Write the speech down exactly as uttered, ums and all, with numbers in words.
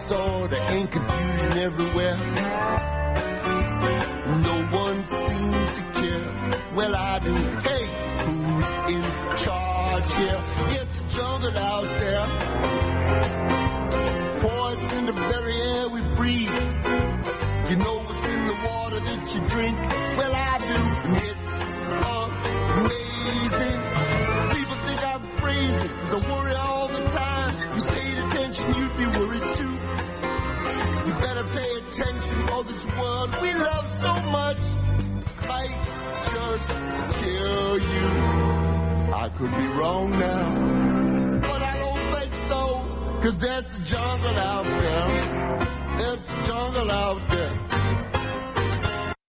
saw there ain't confusion everywhere. No one seems to care. Well, I do. Hey, who's in charge here? It's a jungle out there. Poison in the very air we breathe. You know what's in the water that you drink? Well, I do. And it's amazing. People think I'm crazy, 'cause I worry all the time. If you paid attention, you'd be worried too. You better pay attention, for this world we love so much might just kill you. I could be wrong now, but I don't think so, 'cause there's the jungle out there. There's the jungle out there.